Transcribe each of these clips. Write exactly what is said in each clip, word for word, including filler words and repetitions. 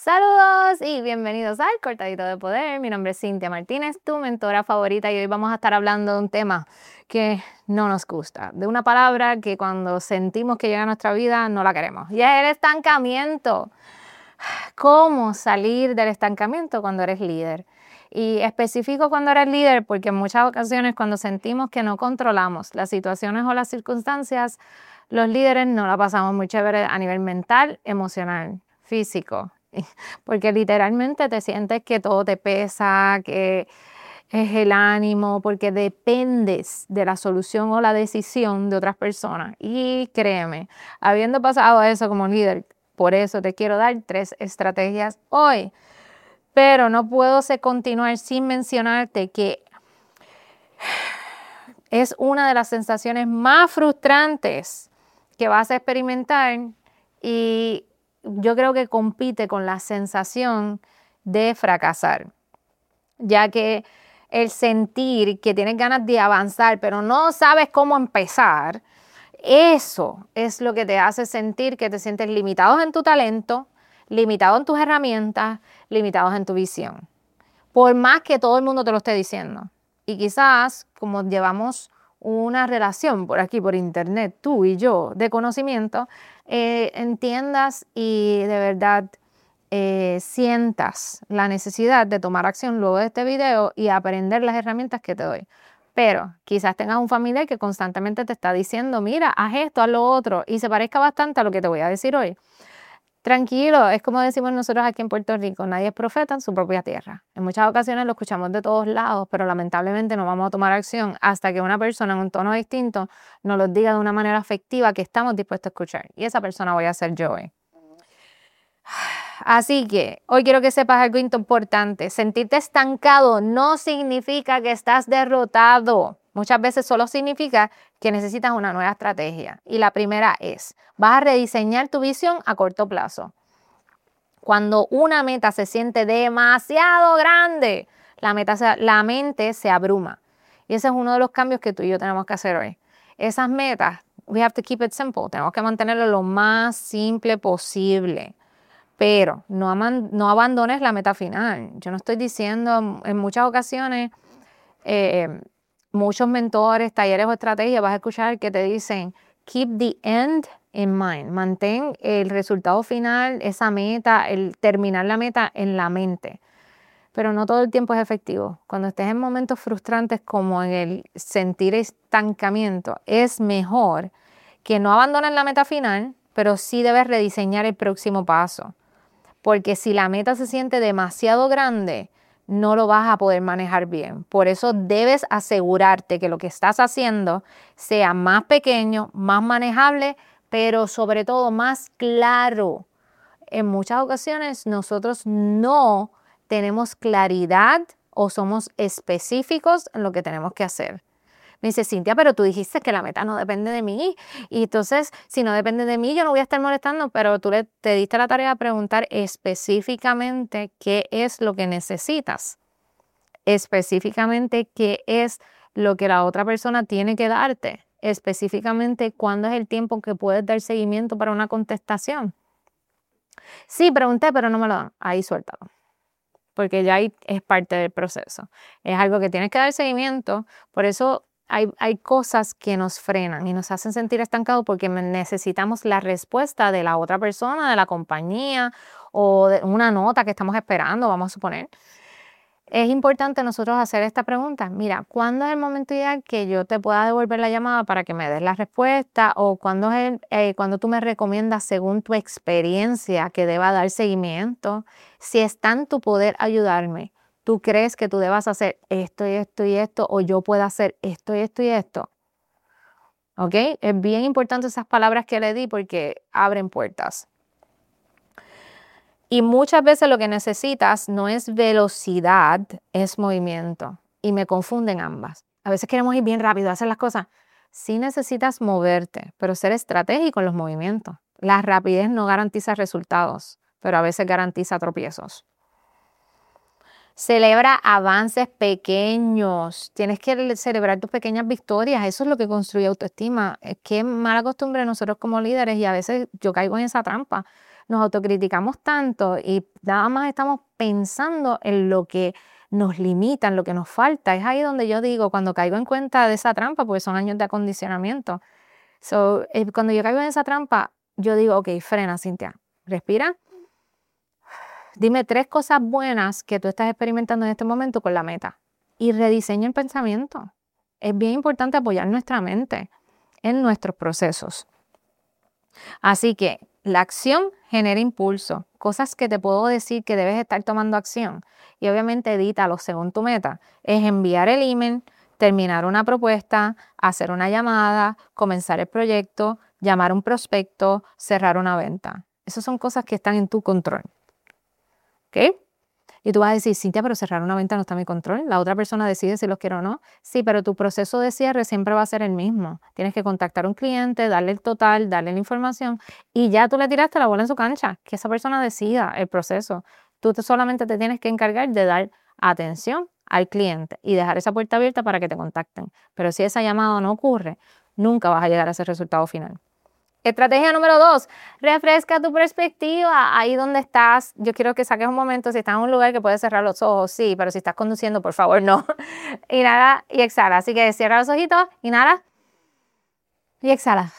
Saludos y bienvenidos al Cortadito de Poder. Mi nombre es Cintia Martínez, tu mentora favorita, y hoy vamos a estar hablando de un tema que no nos gusta, de una palabra que cuando sentimos que llega a nuestra vida no la queremos, y es el estancamiento. ¿Cómo salir del estancamiento cuando eres líder? Y específico cuando eres líder porque en muchas ocasiones cuando sentimos que no controlamos las situaciones o las circunstancias, los líderes no la pasamos muy chévere a nivel mental, emocional, físico, porque literalmente te sientes que todo te pesa, que es el ánimo, porque dependes de la solución o la decisión de otras personas. Y créeme, habiendo pasado eso como líder, por eso te quiero dar tres estrategias hoy. Pero no puedo continuar sin mencionarte que es una de las sensaciones más frustrantes que vas a experimentar, y yo creo que compite con la sensación de fracasar, ya que el sentir que tienes ganas de avanzar pero no sabes cómo empezar, eso es lo que te hace sentir que te sientes limitado en tu talento, limitado en tus herramientas, limitados en tu visión, por más que todo el mundo te lo esté diciendo. Y quizás, como llevamos una relación por aquí, por internet, tú y yo, de conocimiento, eh, entiendas y de verdad eh, sientas la necesidad de tomar acción luego de este video y aprender las herramientas que te doy. Pero quizás tengas un familiar que constantemente te está diciendo, mira, haz esto, haz lo otro, y se parezca bastante a lo que te voy a decir hoy. Tranquilo, es como decimos nosotros aquí en Puerto Rico, nadie es profeta en su propia tierra. En muchas ocasiones lo escuchamos de todos lados, pero lamentablemente no vamos a tomar acción hasta que una persona en un tono distinto nos lo diga de una manera afectiva que estamos dispuestos a escuchar. Y esa persona voy a ser yo hoy. Así que hoy quiero que sepas algo importante. Sentirte estancado no significa que estás derrotado. Muchas veces solo significa que necesitas una nueva estrategia. Y la primera es, vas a rediseñar tu visión a corto plazo. Cuando una meta se siente demasiado grande, la, meta se, la mente se abruma. Y ese es uno de los cambios que tú y yo tenemos que hacer hoy. Esas metas, we have to keep it simple. Tenemos que mantenerlo lo más simple posible. Pero no, no abandones la meta final. Yo no estoy diciendo, en muchas ocasiones, eh, muchos mentores, talleres o estrategias, vas a escuchar que te dicen, keep the end in mind. Mantén el resultado final, esa meta, el terminar la meta en la mente. Pero no todo el tiempo es efectivo. Cuando estés en momentos frustrantes como en el sentir estancamiento, es mejor que no abandones la meta final, pero sí debes rediseñar el próximo paso. Porque si la meta se siente demasiado grande, no lo vas a poder manejar bien. Por eso debes asegurarte que lo que estás haciendo sea más pequeño, más manejable, pero sobre todo más claro. En muchas ocasiones nosotros no tenemos claridad o somos específicos en lo que tenemos que hacer. Me dice, Cintia, pero tú dijiste que la meta no depende de mí. Y entonces, si no depende de mí, yo no voy a estar molestando. Pero tú le, te diste la tarea de preguntar específicamente qué es lo que necesitas. Específicamente qué es lo que la otra persona tiene que darte. Específicamente cuándo es el tiempo que puedes dar seguimiento para una contestación. Sí, pregunté, pero no me lo dan. Ahí suéltalo. Porque ya ahí es parte del proceso. Es algo que tienes que dar seguimiento. Por eso Hay, hay cosas que nos frenan y nos hacen sentir estancados porque necesitamos la respuesta de la otra persona, de la compañía o de una nota que estamos esperando, vamos a suponer. Es importante nosotros hacer esta pregunta. Mira, ¿cuándo es el momento ideal que yo te pueda devolver la llamada para que me des la respuesta? ¿O cuándo es el, eh, cuando tú me recomiendas, según tu experiencia, que deba dar seguimiento? Si está en tu poder ayudarme, ¿tú crees que tú debas hacer esto y esto y esto, o yo puedo hacer esto y esto y esto? ¿Ok? Es bien importante esas palabras que le di porque abren puertas. Y muchas veces lo que necesitas no es velocidad, es movimiento. Y me confunden ambas. A veces queremos ir bien rápido, hacer las cosas. Sí necesitas moverte, pero ser estratégico en los movimientos. La rapidez no garantiza resultados, pero a veces garantiza tropiezos. Celebra avances pequeños. Tienes que celebrar tus pequeñas victorias. Eso es lo que construye autoestima. Qué mala costumbre nosotros como líderes, y a veces yo caigo en esa trampa. nos autocriticamos tanto y nada más estamos pensando en lo que nos limita, en lo que nos falta. Es ahí donde yo digo, cuando caigo en cuenta de esa trampa, porque son años de acondicionamiento. So, eh, cuando yo caigo en esa trampa, yo digo, ok, frena, Cintia, respira. Dime tres cosas buenas que tú estás experimentando en este momento con la meta y rediseña el pensamiento. Es bien importante apoyar nuestra mente en nuestros procesos. Así que la acción genera impulso, cosas que te puedo decir que debes estar tomando acción y obviamente edítalo según tu meta. Es enviar el email, terminar una propuesta, hacer una llamada, comenzar el proyecto, llamar a un prospecto, cerrar una venta. Esas son cosas que están en tu control. ¿Ok? Y tú vas a decir, Cintia, pero cerrar una venta no está en mi control. La otra persona decide si los quiere o no. Sí, pero tu proceso de cierre siempre va a ser el mismo. Tienes que contactar a un cliente, darle el total, darle la información y ya tú le tiraste la bola en su cancha. Que esa persona decida el proceso. Tú te, solamente te tienes que encargar de dar atención al cliente y dejar esa puerta abierta para que te contacten. Pero si esa llamada no ocurre, nunca vas a llegar a ese resultado final. Estrategia número dos, refresca tu perspectiva. Ahí donde estás, yo quiero que saques un momento, si estás en un lugar que puedes cerrar los ojos, sí, pero si estás conduciendo, por favor, no. Inhala y exhala. Así que cierra los ojitos, inhala y exhala.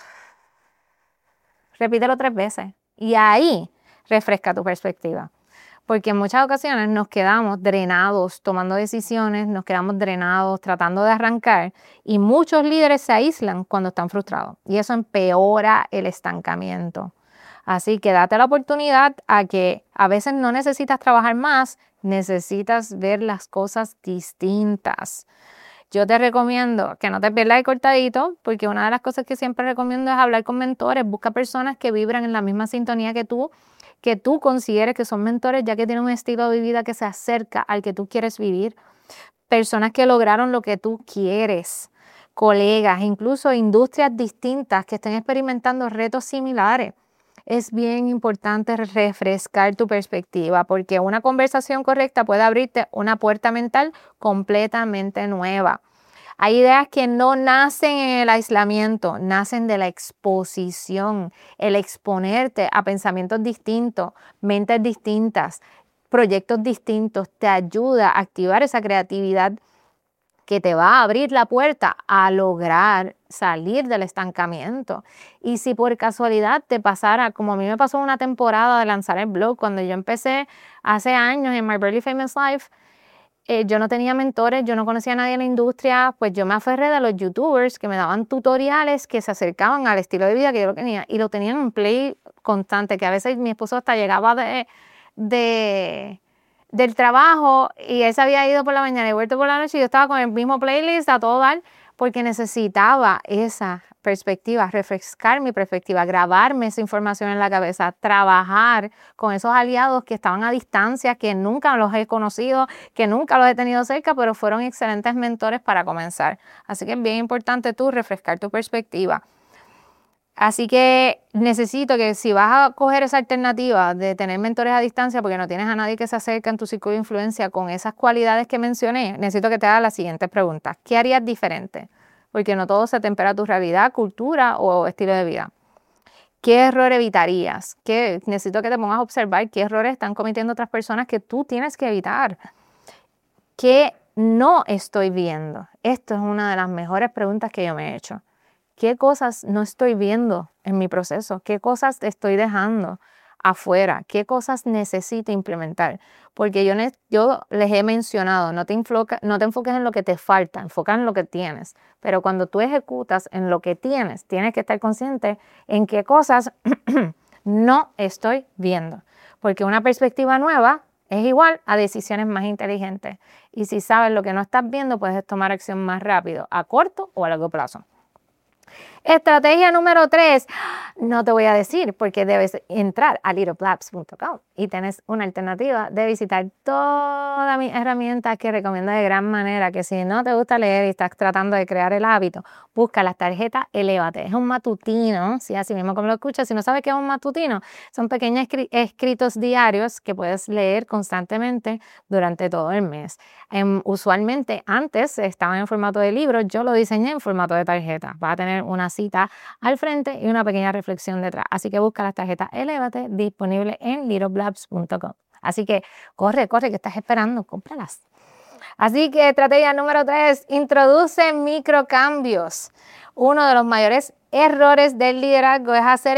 Repítelo tres veces. Y ahí refresca tu perspectiva. Porque en muchas ocasiones nos quedamos drenados tomando decisiones, nos quedamos drenados tratando de arrancar y muchos líderes se aíslan cuando están frustrados y eso empeora el estancamiento. Así que date la oportunidad a que a veces no necesitas trabajar más, necesitas ver las cosas distintas. Yo te recomiendo que no te pierdas el cortadito, porque una de las cosas que siempre recomiendo es hablar con mentores. Busca personas que vibran en la misma sintonía que tú, que tú consideres que son mentores, ya que tienen un estilo de vida que se acerca al que tú quieres vivir. Personas que lograron lo que tú quieres. Colegas, incluso industrias distintas que estén experimentando retos similares. Es bien importante refrescar tu perspectiva porque una conversación correcta puede abrirte una puerta mental completamente nueva. Hay ideas que no nacen en el aislamiento, nacen de la exposición, el exponerte a pensamientos distintos, mentes distintas, proyectos distintos, te ayuda a activar esa creatividad que te va a abrir la puerta a lograr salir del estancamiento. Y si por casualidad te pasara, como a mí me pasó una temporada de lanzar el blog, cuando yo empecé hace años en My Barely Famous Life, eh, yo no tenía mentores, yo no conocía a nadie en la industria, pues yo me aferré de los youtubers que me daban tutoriales que se acercaban al estilo de vida que yo lo tenía y lo tenían en play constante, que a veces mi esposo hasta llegaba de... de del trabajo y él se había ido por la mañana y vuelto por la noche y yo estaba con el mismo playlist a todo dar porque necesitaba esa perspectiva, refrescar mi perspectiva, grabarme esa información en la cabeza, trabajar con esos aliados que estaban a distancia, que nunca los he conocido, que nunca los he tenido cerca, pero fueron excelentes mentores para comenzar. Así que es bien importante tú refrescar tu perspectiva. Así que necesito que si vas a coger esa alternativa de tener mentores a distancia porque no tienes a nadie que se acerque en tu círculo de influencia con esas cualidades que mencioné, necesito que te hagas las siguientes preguntas. ¿Qué harías diferente? Porque no todo se tempera a tu realidad, cultura o estilo de vida. ¿Qué error evitarías? ¿Qué? Necesito que te pongas a observar qué errores están cometiendo otras personas que tú tienes que evitar. ¿Qué no estoy viendo? Esto es una de las mejores preguntas que yo me he hecho. ¿Qué cosas no estoy viendo en mi proceso? ¿Qué cosas estoy dejando afuera? ¿Qué cosas necesito implementar? Porque yo, yo les he mencionado, no te, enfoca, no te enfoques en lo que te falta, enfoca en lo que tienes. Pero cuando tú ejecutas en lo que tienes, tienes que estar consciente en qué cosas no estoy viendo. Porque una perspectiva nueva es igual a decisiones más inteligentes. Y si sabes lo que no estás viendo, puedes tomar acción más rápido, a corto o a largo plazo. Estrategia número tres, no te voy a decir porque debes entrar a little blabs punto com y tienes una alternativa de visitar todas mis herramientas que recomiendo de gran manera, que si no te gusta leer y estás tratando de crear el hábito, busca las tarjetas Elévate. Es un matutino, ¿sí? Así mismo como lo escuchas. Si no sabes qué es un matutino, son pequeños escritos diarios que puedes leer constantemente durante todo el mes. Um, usualmente antes estaban en formato de libro, yo lo diseñé en formato de tarjeta. Vas a tener una cita al frente y una pequeña reflexión detrás. Así que busca las tarjetas Elévate disponibles en little blabs punto com. Así que corre, corre, que estás esperando, cómpralas. Así que estrategia número tres, introduce microcambios. Uno de los mayores errores del liderazgo es hacer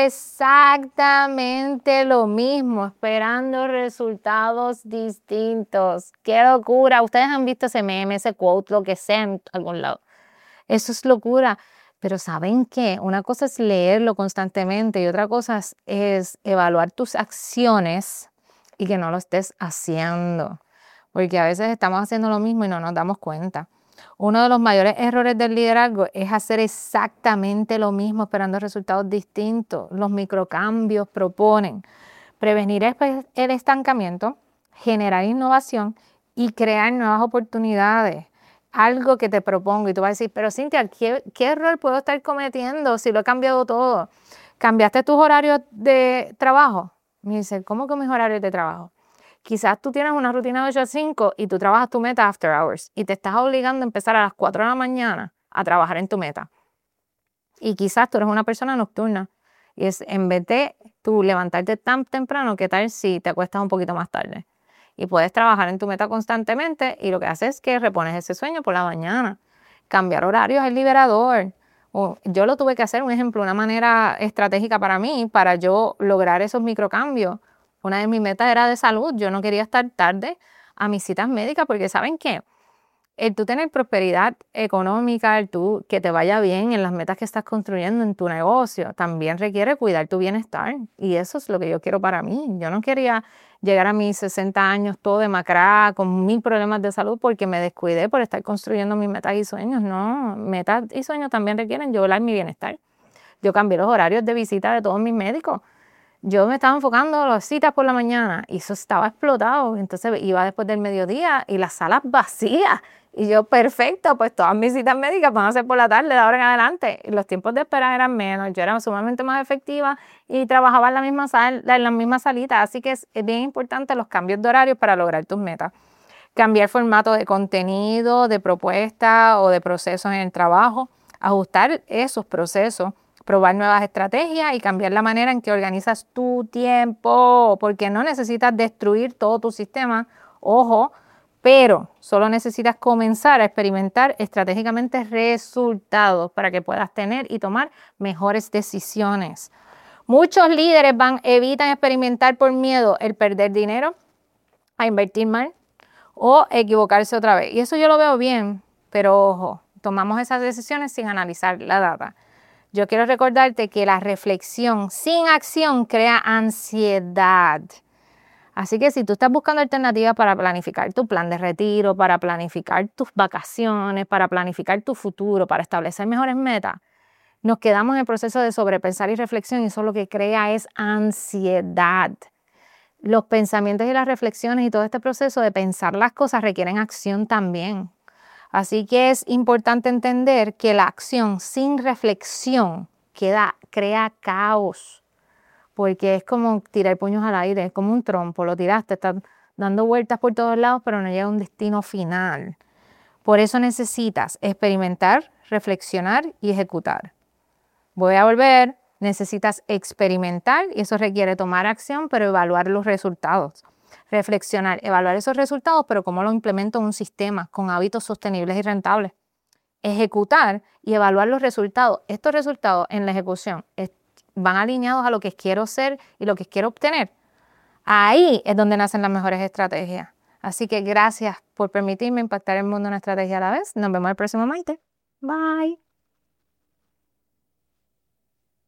exactamente lo mismo, esperando resultados distintos. ¡Qué locura! Ustedes han visto ese meme, ese quote, lo que sea en algún lado. Eso es locura. Pero ¿saben qué? Una cosa es leerlo constantemente y otra cosa es, es evaluar tus acciones y que no lo estés haciendo. Porque a veces estamos haciendo lo mismo y no nos damos cuenta. Uno de los mayores errores del liderazgo es hacer exactamente lo mismo esperando resultados distintos. Los microcambios proponen prevenir el estancamiento, generar innovación y crear nuevas oportunidades. Algo que te propongo y tú vas a decir, pero Cintia, ¿qué, qué error puedo estar cometiendo si lo he cambiado todo? ¿Cambiaste tus horarios de trabajo? Me dice, ¿cómo que mis horarios de trabajo? Quizás tú tienes una rutina de ocho a cinco y tú trabajas tu meta after hours y te estás obligando a empezar a las cuatro de la mañana a trabajar en tu meta. Y quizás tú eres una persona nocturna y es en vez de tú levantarte tan temprano, ¿qué tal si te acuestas un poquito más tarde? Y puedes trabajar en tu meta constantemente y lo que haces es que repones ese sueño por la mañana. Cambiar horarios es liberador. Yo lo tuve que hacer, un ejemplo, una manera estratégica para mí, para yo lograr esos microcambios. Una de mis metas era de salud. Yo no quería estar tarde a mis citas médicas porque ¿saben qué? El tú tener prosperidad económica, el tú que te vaya bien en las metas que estás construyendo en tu negocio, también requiere cuidar tu bienestar. Y eso es lo que yo quiero para mí. Yo no quería llegar a mis sesenta años todo demacrada, con mil problemas de salud porque me descuidé por estar construyendo mis metas y sueños. No, metas y sueños también requieren yo velar mi bienestar. Yo cambié los horarios de visita de todos mis médicos. Yo me estaba enfocando en las citas por la mañana y eso estaba explotado. Entonces iba después del mediodía y las salas vacías. Y yo, perfecto, pues todas mis citas médicas van a ser por la tarde, de ahora en adelante. Y los tiempos de espera eran menos, yo era sumamente más efectiva y trabajaba en la misma sala, en la misma salita. Así que es, es bien importante los cambios de horarios para lograr tus metas. Cambiar formato de contenido, de propuesta o de procesos en el trabajo. Ajustar esos procesos. Probar nuevas estrategias y cambiar la manera en que organizas tu tiempo, porque no necesitas destruir todo tu sistema, ojo, pero solo necesitas comenzar a experimentar estratégicamente resultados para que puedas tener y tomar mejores decisiones. Muchos líderes van, evitan experimentar por miedo el perder dinero, a invertir mal o equivocarse otra vez. Y eso yo lo veo bien, pero ojo, tomamos esas decisiones sin analizar la data. Yo quiero recordarte que la reflexión sin acción crea ansiedad. Así que si tú estás buscando alternativas para planificar tu plan de retiro, para planificar tus vacaciones, para planificar tu futuro, para establecer mejores metas, nos quedamos en el proceso de sobrepensar y reflexión y eso lo que crea es ansiedad. Los pensamientos y las reflexiones y todo este proceso de pensar las cosas requieren acción también. Así que es importante entender que la acción sin reflexión queda, crea caos, porque es como tirar puños al aire, es como un trompo, lo tiraste, estás dando vueltas por todos lados, pero no llega a un destino final. Por eso necesitas experimentar, reflexionar y ejecutar. Voy a volver, necesitas experimentar y eso requiere tomar acción, pero evaluar los resultados. Reflexionar, evaluar esos resultados, pero cómo lo implemento en un sistema con hábitos sostenibles y rentables. Ejecutar y evaluar los resultados. Estos resultados en la ejecución van alineados a lo que quiero ser y lo que quiero obtener. Ahí es donde nacen las mejores estrategias. Así que gracias por permitirme impactar el mundo en una estrategia a la vez. Nos vemos el próximo martes. Bye.